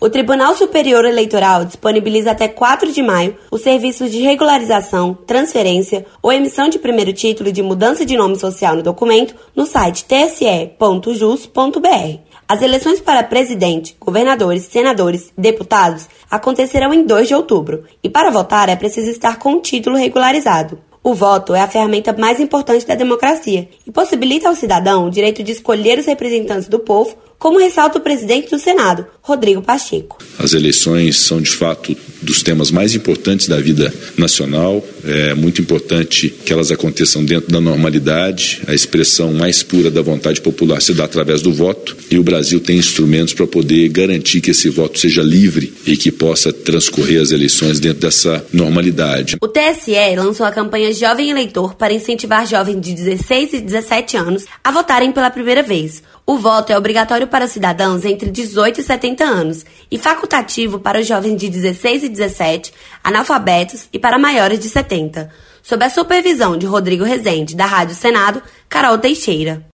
O Tribunal Superior Eleitoral disponibiliza até 4 de maio os serviços de regularização, transferência ou emissão de primeiro título de mudança de nome social no documento no site tse.jus.br. As eleições para presidente, governadores, senadores e deputados acontecerão em 2 de outubro e para votar é preciso estar com o título regularizado. O voto é a ferramenta mais importante da democracia e possibilita ao cidadão o direito de escolher os representantes do povo, como ressalta o presidente do Senado, Rodrigo Pacheco. As eleições são, de fato, dos temas mais importantes da vida nacional. É muito importante que elas aconteçam dentro da normalidade. A expressão mais pura da vontade popular se dá através do voto e o Brasil tem instrumentos para poder garantir que esse voto seja livre e que possa transcorrer as eleições dentro dessa normalidade. O TSE lançou a campanha Jovem Eleitor para incentivar jovens de 16 e 17 anos a votarem pela primeira vez. O voto é obrigatório para cidadãos entre 18 e 70 anos e facultativo para os jovens de 16 e 17, analfabetos e para maiores de 70. Sob a supervisão de Rodrigo Rezende, da Rádio Senado, Carol Teixeira.